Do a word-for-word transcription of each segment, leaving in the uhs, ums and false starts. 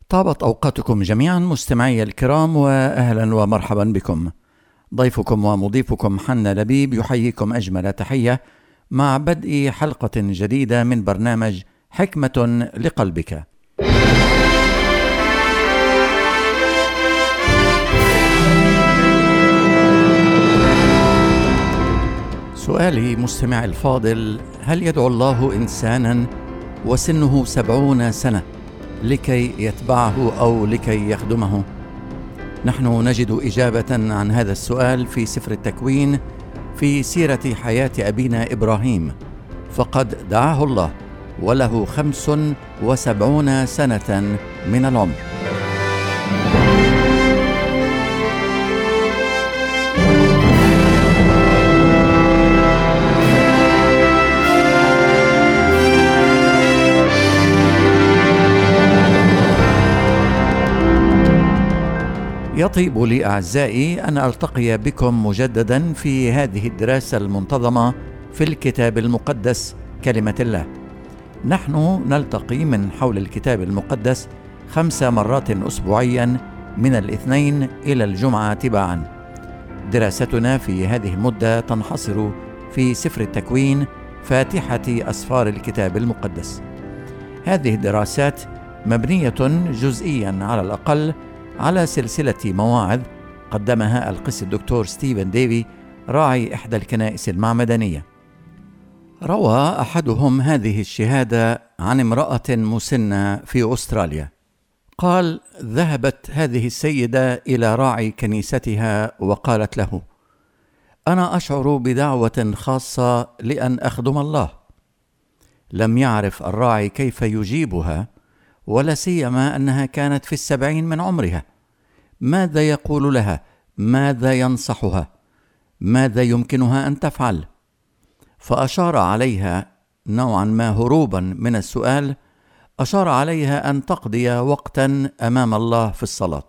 طابت أوقاتكم جميعا مستمعي الكرام، وأهلا ومرحبا بكم. ضيفكم ومضيفكم حنا لبيب يحييكم أجمل تحية مع بدء حلقة جديدة من برنامج حكمة لقلبك. سؤالي مستمعي الفاضل: هل يدعو الله إنسانا وسنه سبعون سنة لكي يتبعه أو لكي يخدمه؟ نحن نجد إجابة عن هذا السؤال في سفر التكوين في سيرة حياة أبينا إبراهيم، فقد دعاه الله وله خمس وسبعون سنة من العمر. يطيب لي أعزائي أن ألتقي بكم مجددا في هذه الدراسة المنتظمة في الكتاب المقدس كلمة الله. نحن نلتقي من حول الكتاب المقدس خمس مرات أسبوعيا من الاثنين إلى الجمعة تباعا. دراستنا في هذه المدة تنحصر في سفر التكوين، فاتحة أسفار الكتاب المقدس. هذه الدراسات مبنية جزئيا على الأقل على سلسلة مواعظ قدمها القس الدكتور ستيفن ديفي راعي إحدى الكنائس المعمدانية. روى أحدهم هذه الشهادة عن امرأة مسنة في أستراليا. قال: ذهبت هذه السيدة إلى راعي كنيستها وقالت له: أنا أشعر بدعوة خاصة لأن أخدم الله. لم يعرف الراعي كيف يجيبها، ولا سيما أنها كانت في السبعين من عمرها. ماذا يقول لها؟ ماذا ينصحها؟ ماذا يمكنها أن تفعل؟ فأشار عليها نوعا ما هروبا من السؤال، أشار عليها أن تقضي وقتا أمام الله في الصلاة.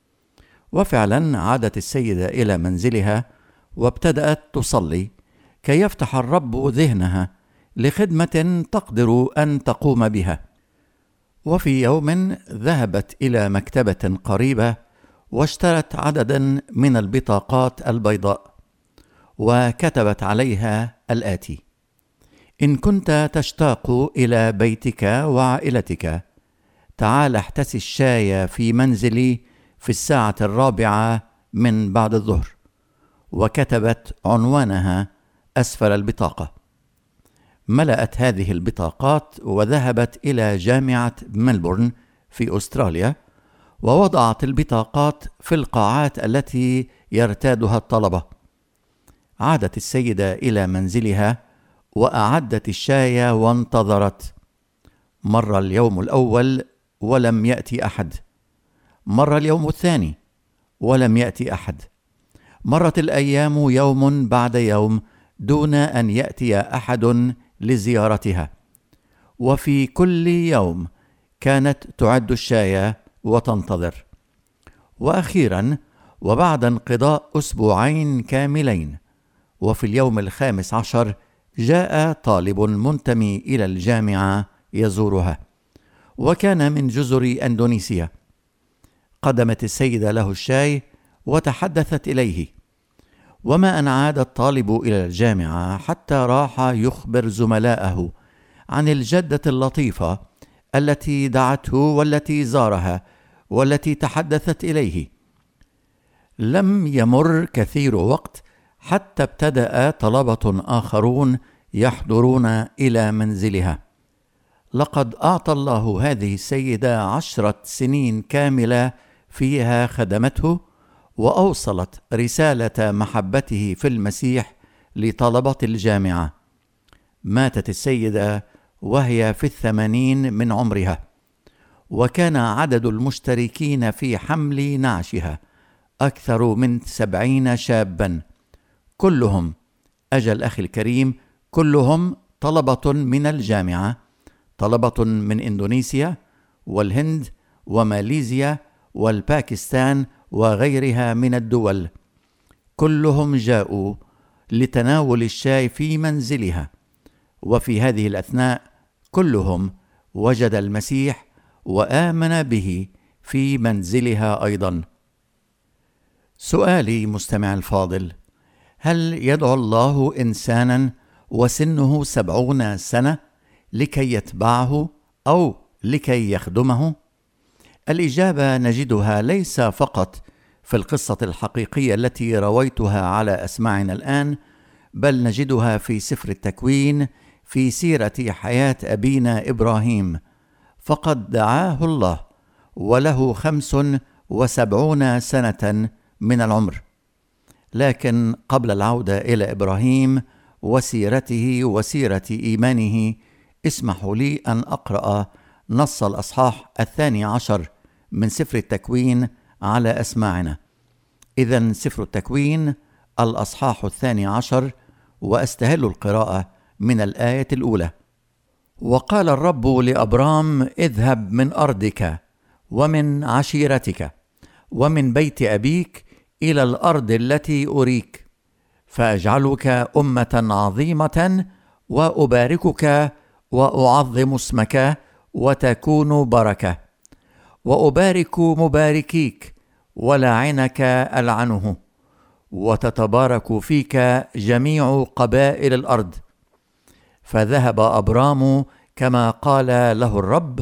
وفعلا عادت السيدة إلى منزلها وابتدأت تصلي كي يفتح الرب ذهنها لخدمة تقدر أن تقوم بها. وفي يوم ذهبت إلى مكتبة قريبة واشترت عددا من البطاقات البيضاء، وكتبت عليها الآتي: إن كنت تشتاق إلى بيتك وعائلتك، تعال احتسي الشاي في منزلي في الساعة الرابعة من بعد الظهر. وكتبت عنوانها أسفل البطاقة. ملأت هذه البطاقات وذهبت إلى جامعة ملبورن في أستراليا، ووضعت البطاقات في القاعات التي يرتادها الطلبة. عادت السيدة إلى منزلها وأعدت الشاي وانتظرت. مر اليوم الأول ولم يأتي أحد. مر اليوم الثاني ولم يأتي أحد. مرت الأيام يوم بعد يوم دون أن يأتي أحد لزيارتها. وفي كل يوم كانت تعد الشاي وتنتظر. وأخيرا، وبعد انقضاء أسبوعين كاملين، وفي اليوم الخامس عشر، جاء طالب منتمي إلى الجامعة يزورها، وكان من جزر أندونيسيا. قدمت السيدة له الشاي وتحدثت إليه. وما أن عاد الطالب إلى الجامعة حتى راح يخبر زملائه عن الجدة اللطيفة التي دعته والتي زارها والتي تحدثت إليه. لم يمر كثير وقت حتى ابتدأ طلبة آخرون يحضرون إلى منزلها. لقد أعطى الله هذه السيدة عشرة سنين كاملة فيها خدمته، وأوصلت رسالة محبته في المسيح لطلبة الجامعة. ماتت السيدة وهي في الثمانين من عمرها، وكان عدد المشتركين في حمل نعشها أكثر من سبعين شابا، كلهم أجل أخي الكريم كلهم طلبة من الجامعة، طلبة من إندونيسيا والهند وماليزيا والباكستان وغيرها من الدول. كلهم جاءوا لتناول الشاي في منزلها، وفي هذه الأثناء كلهم وجد المسيح وآمن به في منزلها أيضا. سؤالي مستمع الفاضل: هل يدعو الله إنسانا وسنه سبعون سنة لكي يتبعه أو لكي يخدمه؟ الإجابة نجدها ليس فقط في القصة الحقيقية التي رويتها على أسماعنا الآن، بل نجدها في سفر التكوين في سيرة حياة أبينا إبراهيم، فقد دعاه الله وله خمس وسبعون سنة من العمر. لكن قبل العودة إلى إبراهيم وسيرته وسيرة إيمانه، اسمحوا لي أن أقرأ نص الأصحاح الثاني عشر من سفر التكوين على أسماعنا. إذن سفر التكوين الأصحاح الثاني عشر، وأستهل القراءة من الآية الأولى. وقال الرب لأبرام: اذهب من أرضك ومن عشيرتك ومن بيت أبيك إلى الأرض التي أريك، فأجعلك أمة عظيمة وأباركك وأعظم اسمك وتكون بركة، وأبارك مباركيك ولعنك ألعنه، وتتبارك فيك جميع قبائل الأرض. فذهب أبرام كما قال له الرب،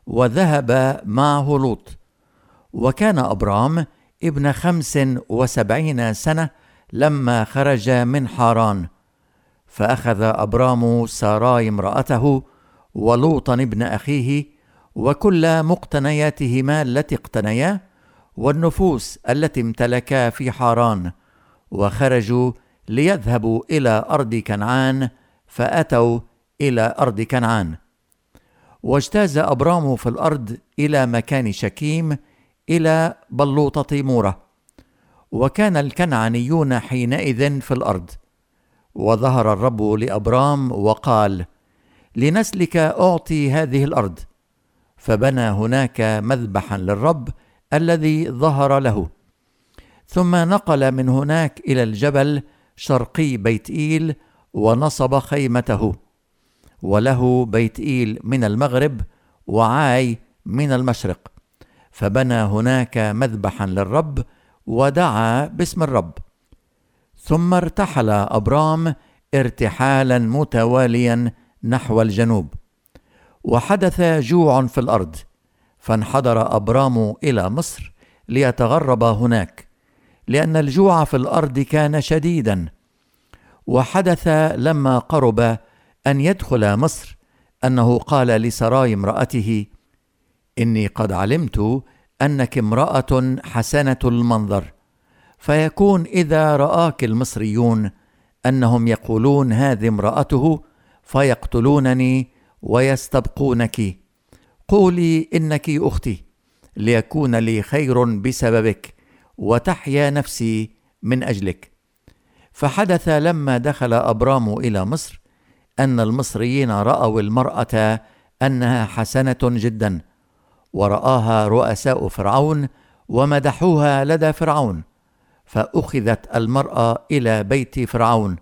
وذهب معه لوط. وكان أبرام ابن خمس وسبعين سنة لما خرج من حاران، فأخذ أبرام ساراي امرأته ولوطا ابن أخيه وكل مقتنياتهما التي اقتنيا والنفوس التي امتلكا في حاران، وخرجوا ليذهبوا إلى أرض كنعان، فأتوا إلى أرض كنعان. واجتاز أبرام في الأرض إلى مكان شكيم إلى بلوطة مورة، وكان الكنعانيون حينئذ في الأرض. وظهر الرب لأبرام وقال: لنسلك أعطي هذه الأرض. فبنى هناك مذبحا للرب الذي ظهر له. ثم نقل من هناك إلى الجبل شرقي بيت إيل ونصب خيمته، وله بيت إيل من المغرب وعاي من المشرق. فبنى هناك مذبحا للرب ودعا باسم الرب. ثم ارتحل أبرام ارتحالا متواليا نحو الجنوب، وحدث جوع في الأرض، فانحدر أبرام إلى مصر ليتغرب هناك، لأن الجوع في الأرض كان شديدا. وحدث لما قرب أن يدخل مصر أنه قال لسراي امرأته: إني قد علمت أنك امرأة حسنة المنظر، فيكون إذا رآك المصريون أنهم يقولون هذه امرأته فيقتلونني ويستبقونك، قولي إنك أختي، ليكون لي خير بسببك وتحيا نفسي من أجلك. فحدث لما دخل أبرام إلى مصر أن المصريين رأوا المرأة أنها حسنة جدا، ورآها رؤساء فرعون ومدحوها لدى فرعون، فأخذت المرأة إلى بيت فرعون،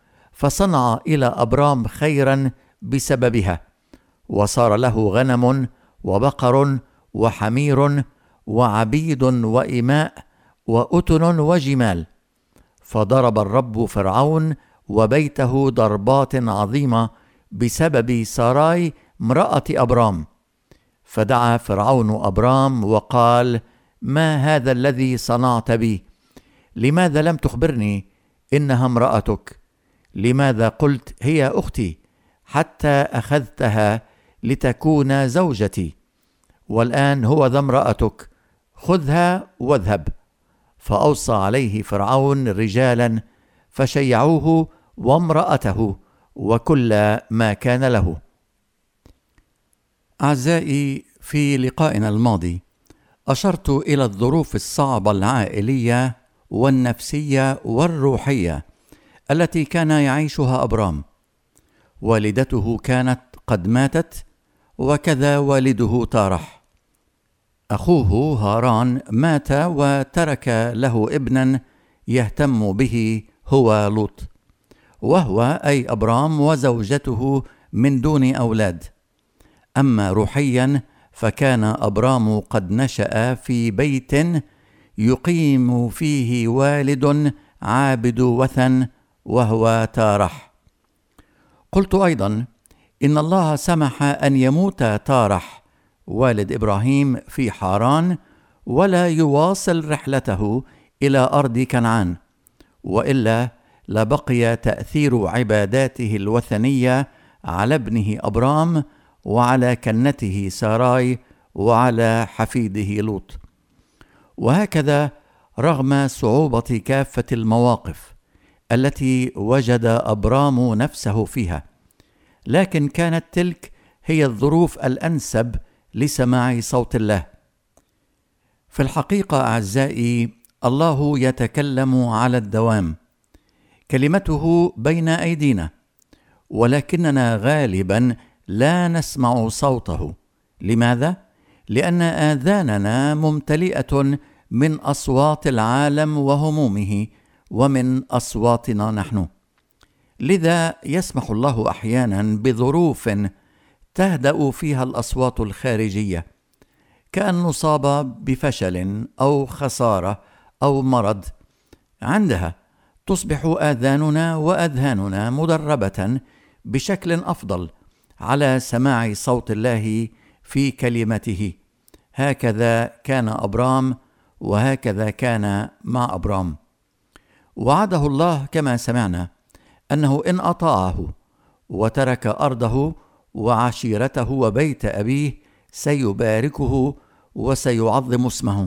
فصنع إلى أبرام خيرا بسببها، وصار له غنم وبقر وحمير وعبيد وإماء وأتن وجمال. فضرب الرب فرعون وبيته ضربات عظيمة بسبب ساراي امرأة أبرام. فدعا فرعون أبرام وقال: ما هذا الذي صنعت بي؟ لماذا لم تخبرني إنها امرأتك؟ لماذا قلت هي أختي حتى أخذتها لتكون زوجتي؟ والآن هو ذا امرأتك، خذها واذهب. فأوصى عليه فرعون رجالا فشيعوه وامرأته وكل ما كان له. أعزائي، في لقائنا الماضي أشرت إلى الظروف الصعبة العائلية والنفسية والروحية التي كان يعيشها أبرام. والدته كانت قد ماتت، وكذا والده تارح. أخوه هاران مات وترك له ابنا يهتم به هو لوط، وهو أي أبرام وزوجته من دون أولاد. أما روحيا فكان أبرام قد نشأ في بيت يقيم فيه والد عابد وثن وهو تارح. قلت أيضا إن الله سمح أن يموت تارح والد إبراهيم في حاران ولا يواصل رحلته إلى أرض كنعان، وإلا لبقي تأثير عباداته الوثنية على ابنه أبرام وعلى كنته ساراي وعلى حفيده لوط. وهكذا رغم صعوبة كافة المواقف التي وجد أبرام نفسه فيها، لكن كانت تلك هي الظروف الأنسب لسماع صوت الله. في الحقيقة أعزائي، الله يتكلم على الدوام، كلمته بين أيدينا، ولكننا غالبا لا نسمع صوته. لماذا؟ لأن آذاننا ممتلئة من أصوات العالم وهمومه ومن أصواتنا نحن. لذا يسمح الله أحيانا بظروف تهدأ فيها الأصوات الخارجية، كأن نصاب بفشل أو خسارة أو مرض. عندها تصبح آذاننا وأذهاننا مدربة بشكل أفضل على سماع صوت الله في كلمته. هكذا كان أبرام، وهكذا كان مع أبرام. وعده الله كما سمعنا أنه إن أطاعه وترك أرضه وعشيرته وبيت أبيه سيباركه وسيعظم اسمه.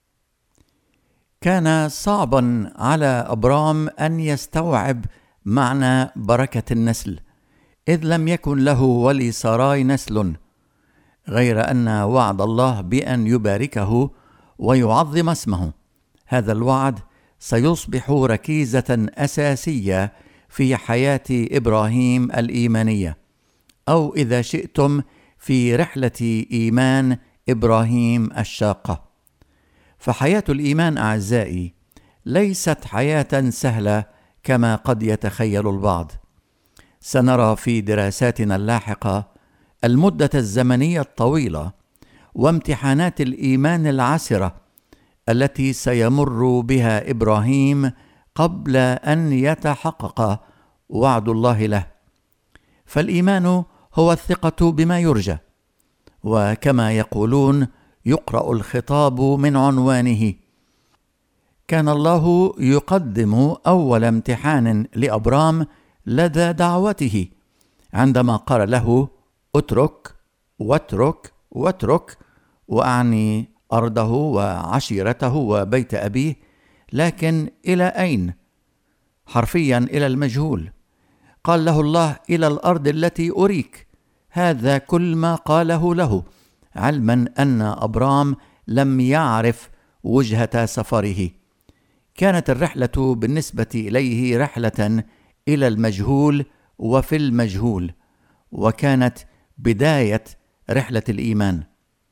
كان صعبا على أبرام أن يستوعب معنى بركة النسل، إذ لم يكن له ولساراي نسل، غير أن وعد الله بأن يباركه ويعظم اسمه، هذا الوعد سيصبح ركيزة أساسية في حياة إبراهيم الإيمانية، أو إذا شئتم في رحلة إيمان إبراهيم الشاقة. فحياة الإيمان أعزائي ليست حياة سهلة كما قد يتخيل البعض. سنرى في دراساتنا اللاحقة المدة الزمنية الطويلة وامتحانات الإيمان العسرة التي سيمر بها إبراهيم قبل أن يتحقق وعد الله له. فالإيمان هو الثقة بما يرجى، وكما يقولون يقرأ الخطاب من عنوانه. كان الله يقدم أول امتحان لأبرام لدى دعوته عندما قال له اترك واترك واترك، وأعني أرضه وعشيرته وبيت أبيه، لكن إلى أين؟ حرفيا إلى المجهول. قال له الله إلى الأرض التي أريك. هذا كل ما قاله له، علما أن أبرام لم يعرف وجهة سفره. كانت الرحلة بالنسبة إليه رحلة إلى المجهول وفي المجهول، وكانت بداية رحلة الإيمان.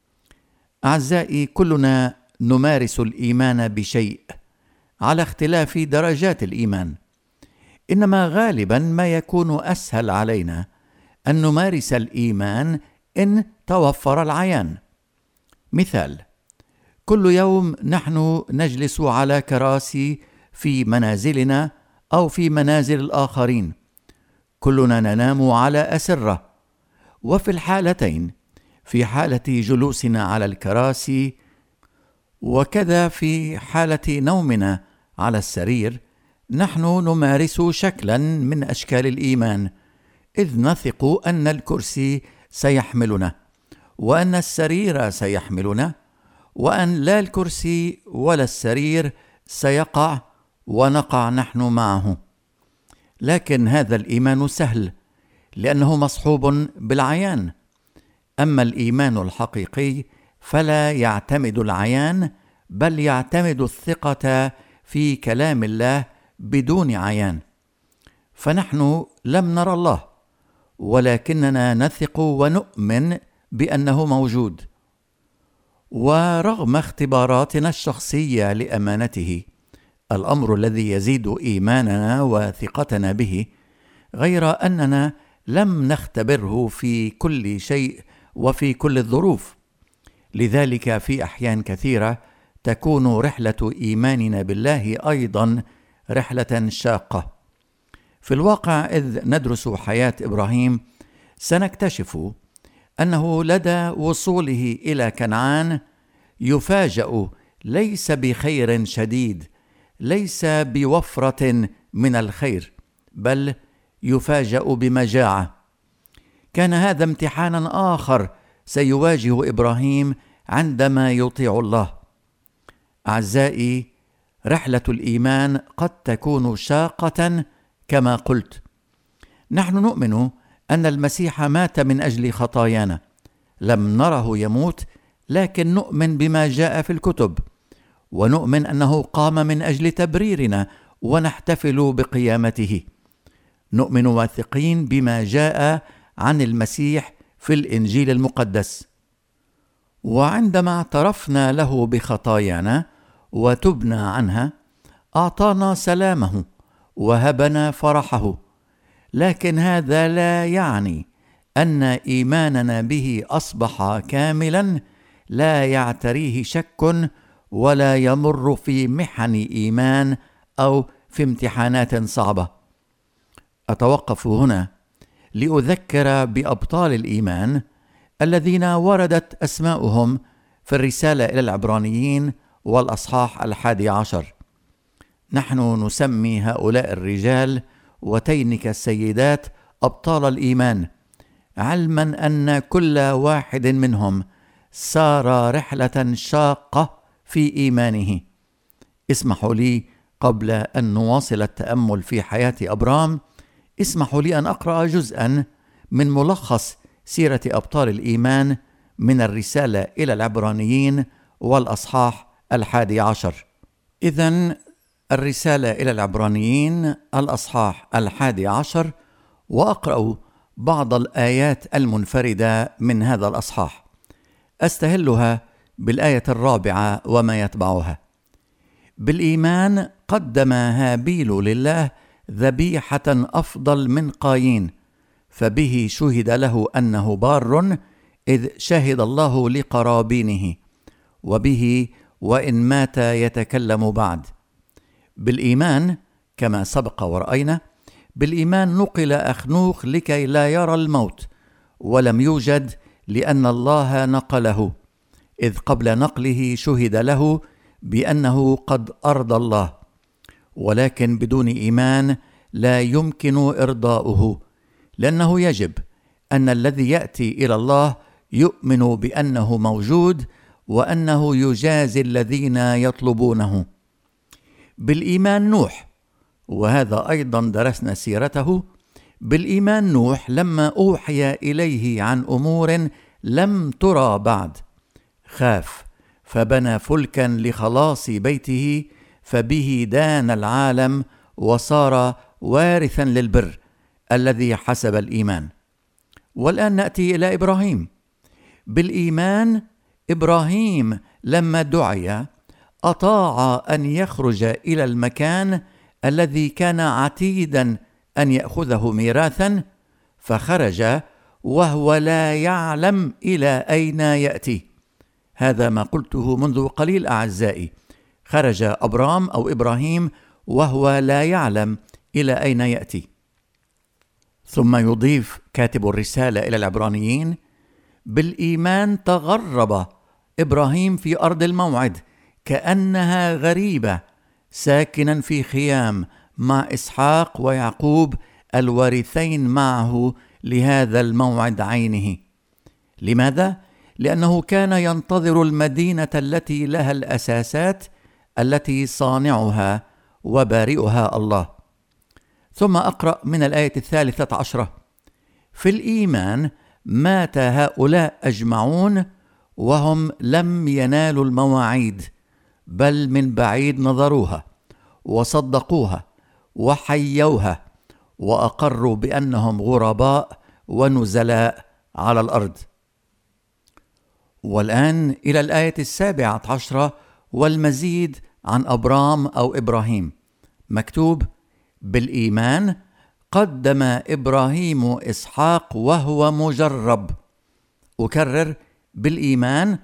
أعزائي، كلنا نمارس الإيمان بشيء على اختلاف درجات الإيمان، إنما غالبا ما يكون أسهل علينا أن نمارس الإيمان إن توفر العيان. مثال: كل يوم نحن نجلس على كراسي في منازلنا أو في منازل الآخرين، كلنا ننام على أسرة، وفي الحالتين، في حالة جلوسنا على الكراسي وكذا في حالة نومنا على السرير، نحن نمارس شكلا من أشكال الإيمان، إذ نثق أن الكرسي سيحملنا، وأن السرير سيحملنا، وأن لا الكرسي ولا السرير سيقع ونقع نحن معه. لكن هذا الإيمان سهل لأنه مصحوب بالعيان. أما الإيمان الحقيقي فلا يعتمد العيان، بل يعتمد الثقة في كلام الله بدون عيان. فنحن لم نرى الله، ولكننا نثق ونؤمن بأنه موجود. ورغم اختباراتنا الشخصية لأمانته، الأمر الذي يزيد إيماننا وثقتنا به، غير أننا لم نختبره في كل شيء وفي كل الظروف. لذلك في أحيان كثيرة تكون رحلة إيماننا بالله أيضا رحلة شاقة. في الواقع إذ ندرس حياة إبراهيم سنكتشف أنه لدى وصوله إلى كنعان يفاجأ ليس بخير شديد، ليس بوفرة من الخير، بل يفاجأ بمجاعة. كان هذا امتحانا آخر سيواجه إبراهيم عندما يطيع الله. أعزائي، رحلة الإيمان قد تكون شاقة كما قلت. نحن نؤمن أن المسيح مات من أجل خطايانا، لم نره يموت، لكن نؤمن بما جاء في الكتب، ونؤمن أنه قام من أجل تبريرنا ونحتفل بقيامته. نؤمن واثقين بما جاء عن المسيح في الإنجيل المقدس، وعندما اعترفنا له بخطايانا وتبنا عنها أعطانا سلامه وهبنا فرحه. لكن هذا لا يعني أن إيماننا به أصبح كاملا لا يعتريه شك ولا يمر في محن إيمان أو في امتحانات صعبة. أتوقف هنا لأذكر بأبطال الإيمان الذين وردت أسماؤهم في الرسالة إلى العبرانيين والأصحاح الحادي عشر. نحن نسمي هؤلاء الرجال وتينك السيدات أبطال الإيمان، علما أن كل واحد منهم سار رحلة شاقة في إيمانه. اسمحوا لي قبل أن نواصل التأمل في حياة أبرام، اسمحوا لي أن أقرأ جزءا من ملخص سيرة أبطال الإيمان من الرسالة إلى العبرانيين والأصحاح الحادي عشر. إذن الرسالة إلى العبرانيين الأصحاح الحادي عشر، وأقرأ بعض الآيات المنفردة من هذا الأصحاح. أستهلها بالآية الرابعة وما يتبعها: بالإيمان قدم هابيل لله ذبيحة أفضل من قايين، فبه شهد له أنه بار، إذ شهد الله لقرابينه، وبه وإن مات يتكلم بعد. بالإيمان كما سبق ورأينا، بالإيمان نقل أخنوخ لكي لا يرى الموت، ولم يوجد لأن الله نقله، إذ قبل نقله شهد له بأنه قد أرضى الله. ولكن بدون إيمان لا يمكن إرضاؤه، لأنه يجب أن الذي يأتي إلى الله يؤمن بأنه موجود وأنه يجازي الذين يطلبونه. بالإيمان نوح، وهذا أيضا درسنا سيرته. بالإيمان نوح لما أوحي إليه عن أمور لم ترى بعد خاف، فبنى فلكا لخلاص بيته، فبه دان العالم وصار وارثا للبر الذي حسب الإيمان. والآن نأتي إلى إبراهيم. بالإيمان إبراهيم لما دعي أطاع أن يخرج إلى المكان الذي كان عتيدا أن يأخذه ميراثا، فخرج وهو لا يعلم إلى أين يأتي. هذا ما قلته منذ قليل أعزائي، خرج أبرام أو إبراهيم وهو لا يعلم إلى أين يأتي. ثم يضيف كاتب الرسالة إلى العبرانيين: بالإيمان تغرب إبراهيم في أرض الموعد كأنها غريبة، ساكنا في خيام مع إسحاق ويعقوب الوارثين معه لهذا الموعد عينه. لماذا؟ لأنه كان ينتظر المدينة التي لها الأساسات، التي صانعها وبارئها الله. ثم أقرأ من الآية الثالثة عشرة: في الإيمان مات هؤلاء أجمعون وهم لم ينالوا المواعيد، بل من بعيد نظروها وصدقوها وحيوها، وأقروا بأنهم غرباء ونزلاء على الأرض. والآن إلى الآية السابعة عشرة والمزيد عن أبرام أو إبراهيم. مكتوب: بالإيمان قدم إبراهيم إسحاق وهو مجرب. أكرر: بالإيمان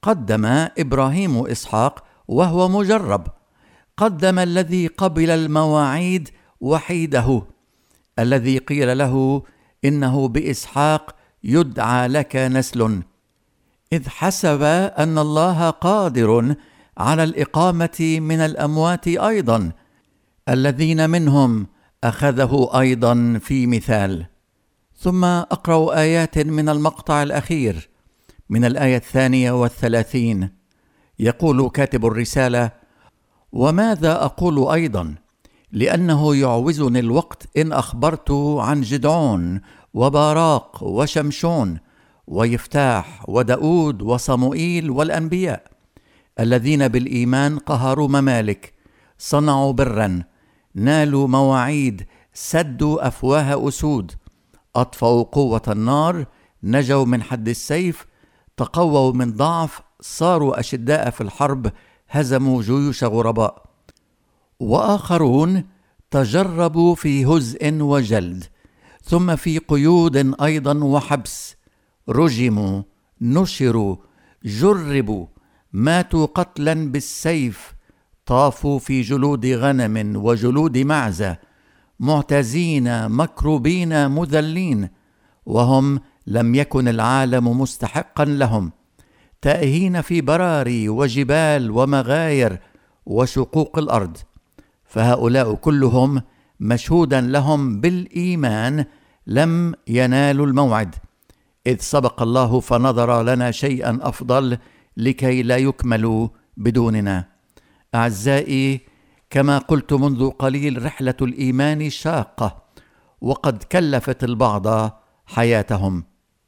قدم إبراهيم إسحاق وهو مجرب، قدم الذي قبل المواعيد وحيده، الذي قيل له إنه بإسحاق يدعى لك نسل، إذ حسب أن الله قادر على الإقامة من الأموات أيضا، الذين منهم أخذه أيضا في مثال. ثم أقرأ آيات من المقطع الأخير من الآية الثانية والثلاثين. يقول كاتب الرسالة: وماذا أقول أيضا؟ لأنه يعوزني الوقت إن أخبرت عن جدعون وباراق وشمشون ويفتاح وداود وصموئيل والأنبياء، الذين بالإيمان قهروا ممالك، صنعوا برا، نالوا مواعيد، سدوا أفواه أسود، أطفأوا قوة النار، نجوا من حد السيف، تقووا من ضعف، صاروا أشداء في الحرب، هزموا جيوش غرباء. وآخرون تجربوا في هزء وجلد، ثم في قيود أيضا وحبس، رجموا، نشروا، جربوا، ماتوا قتلا بالسيف، طافوا في جلود غنم وجلود معزة، معتزين، مكروبين، مذلين، وهم لم يكن العالم مستحقا لهم، تائهين في براري وجبال ومغاير وشقوق الأرض. فهؤلاء كلهم مشهودا لهم بالإيمان لم ينالوا الموعد، إذ سبق الله فنظر لنا شيئا أفضل لكي لا يكملوا بدوننا. أعزائي، كما قلت منذ قليل، رحلة الإيمان شاقة، وقد كلفت البعض حياتهم.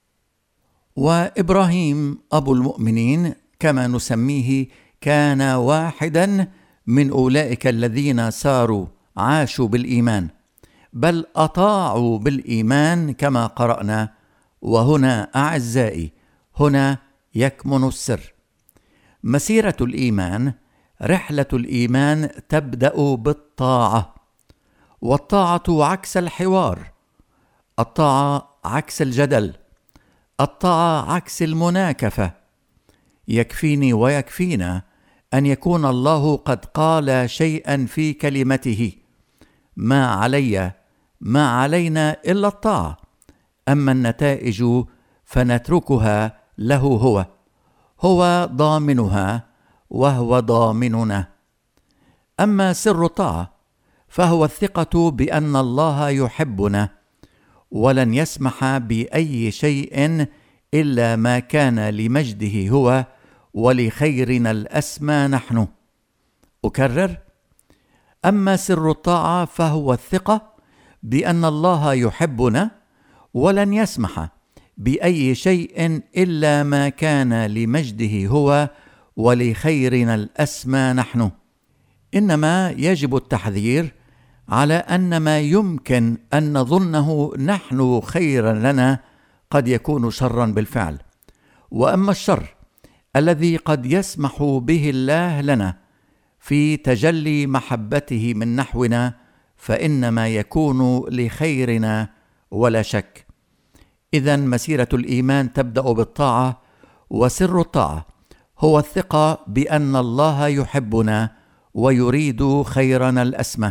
وإبراهيم أبو المؤمنين كما نسميه كان واحدا من أولئك الذين ساروا عاشوا بالإيمان، بل أطاعوا بالإيمان كما قرأنا. وهنا أعزائي، هنا يكمن السر. مسيرة الإيمان، رحلة الإيمان تبدأ بالطاعة، والطاعة عكس الحوار، الطاعة عكس الجدل، الطاعة عكس المناكفة. يكفيني ويكفينا أن يكون الله قد قال شيئا في كلمته، ما علي ما علينا إلا الطاعة، أما النتائج فنتركها له هو هو ضامنها وهو ضامننا. أما سر الطاعة فهو الثقة بأن الله يحبنا ولن يسمح بأي شيء إلا ما كان لمجده هو ولخيرنا الأسمى نحن. أكرر: أما سر الطاعة فهو الثقة بأن الله يحبنا ولن يسمح بأي شيء إلا ما كان لمجده هو ولخيرنا الأسمى نحن. إنما يجب التحذير على أن ما يمكن أن نظنه نحن خيرا لنا قد يكون شرا بالفعل، وأما الشر الذي قد يسمح به الله لنا في تجلي محبته من نحونا فإنما يكون لخيرنا ولا شك. إذن مسيرة الإيمان تبدأ بالطاعة، وسر الطاعة هو الثقة بأن الله يحبنا ويريد خيرنا الأسمى.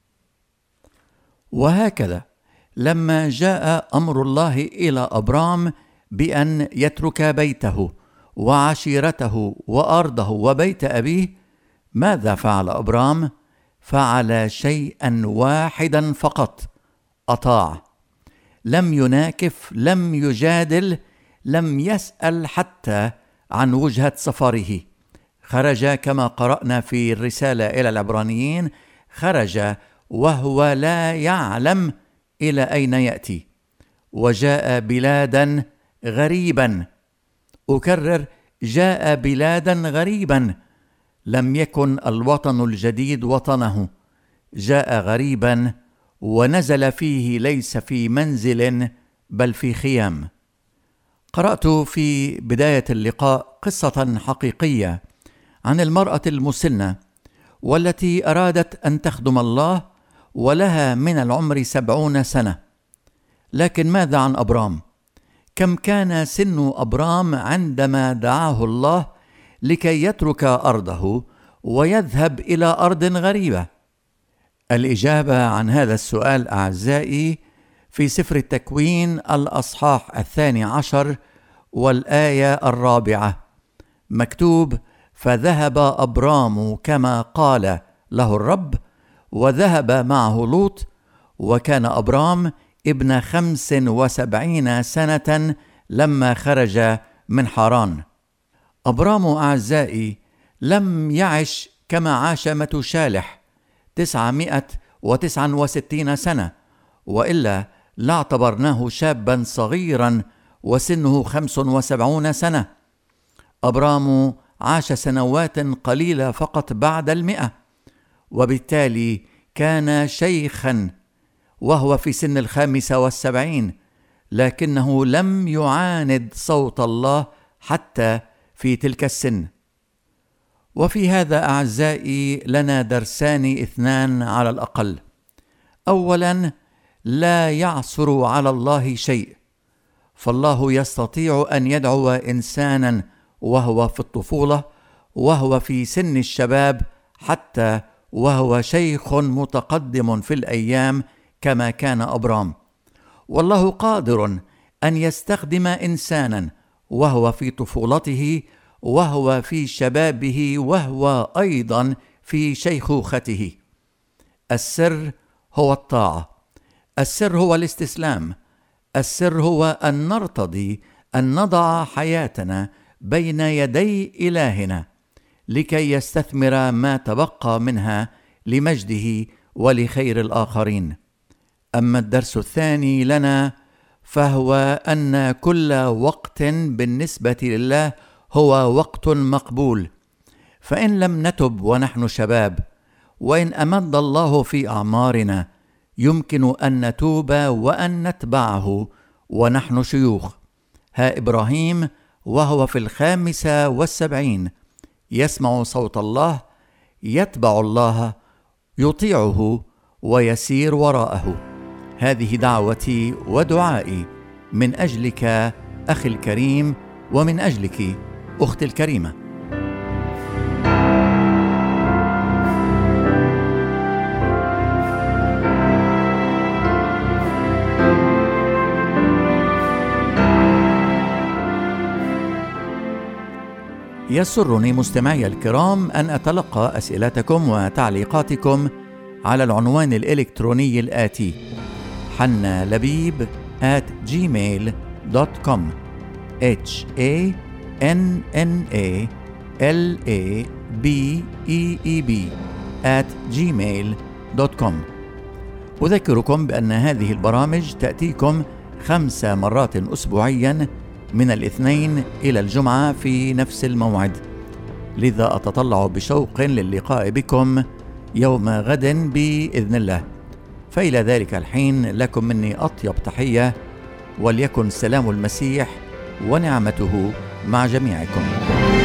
وهكذا لما جاء أمر الله إلى أبرام بأن يترك بيته وعشيرته وأرضه وبيت أبيه، ماذا فعل أبرام؟ فعل شيئا واحدا فقط: أطاع. لم يناكف، لم يجادل، لم يسأل حتى عن وجهة سفره. خرج كما قرأنا في الرسالة إلى العبرانيين، خرج وهو لا يعلم إلى أين يأتي، وجاء بلادا غريبا. أكرر: جاء بلادا غريبا، لم يكن الوطن الجديد وطنه، جاء غريبا ونزل فيه ليس في منزل بل في خيام. قرأت في بداية اللقاء قصة حقيقية عن المرأة المسنة والتي أرادت أن تخدم الله ولها من العمر سبعون سنة. لكن ماذا عن أبرام؟ كم كان سن أبرام عندما دعاه الله لكي يترك أرضه ويذهب إلى أرض غريبة؟ الإجابة عن هذا السؤال أعزائي في سفر التكوين الأصحاح الثاني عشر والآية الرابعة، مكتوب: فذهب أبرام كما قال له الرب، وذهب معه لوط، وكان أبرام ابن خمس وسبعين سنة لما خرج من حران. أبرام أعزائي لم يعش كما عاش متوشالح تسعمائة وتسعة وستين سنة، وإلا لاعتبرناه شابا صغيرا وسنه خمس وسبعون سنة. أبرام عاش سنوات قليلة فقط بعد المئة، وبالتالي كان شيخا وهو في سن الخامسة والسبعين، لكنه لم يعاند صوت الله حتى في تلك السن. وفي هذا أعزائي لنا درسان اثنان على الأقل. أولا، لا يعثر على الله شيء، فالله يستطيع أن يدعو إنسانا وهو في الطفولة، وهو في سن الشباب، حتى وهو شيخ متقدم في الأيام كما كان أبرام. والله قادر أن يستخدم إنسانا وهو في طفولته، وهو في شبابه، وهو أيضا في شيخوخته. السر هو الطاعة، السر هو الاستسلام، السر هو أن نرتضي أن نضع حياتنا بين يدي إلهنا لكي يستثمر ما تبقى منها لمجده ولخير الآخرين. أما الدرس الثاني لنا فهو أن كل وقت بالنسبة لله هو وقت مقبول، فإن لم نتب ونحن شباب، وإن أمد الله في أعمارنا، يمكن أن نتوب وأن نتبعه ونحن شيوخ. ها إبراهيم وهو في الخامسة والسبعين يسمع صوت الله، يتبع الله، يطيعه ويسير وراءه. هذه دعوتي ودعائي من أجلك أخي الكريم، ومن أجلك أختي الكريمة. يسرني مستمعي الكرام أن أتلقى أسئلتكم وتعليقاتكم على العنوان الإلكتروني الآتي: حنا لبيب آت جيميل دوت كوم H A N N A L A B E E B آت جيميل دوت كوم. أذكركم بأن هذه البرامج تأتيكم خمس مرات أسبوعيا من الاثنين إلى الجمعة في نفس الموعد، لذا أتطلع بشوق للقاء بكم يوم غد بإذن الله. فإلى ذلك الحين لكم مني أطيب تحية، وليكن سلام المسيح ونعمته مع جميعكم.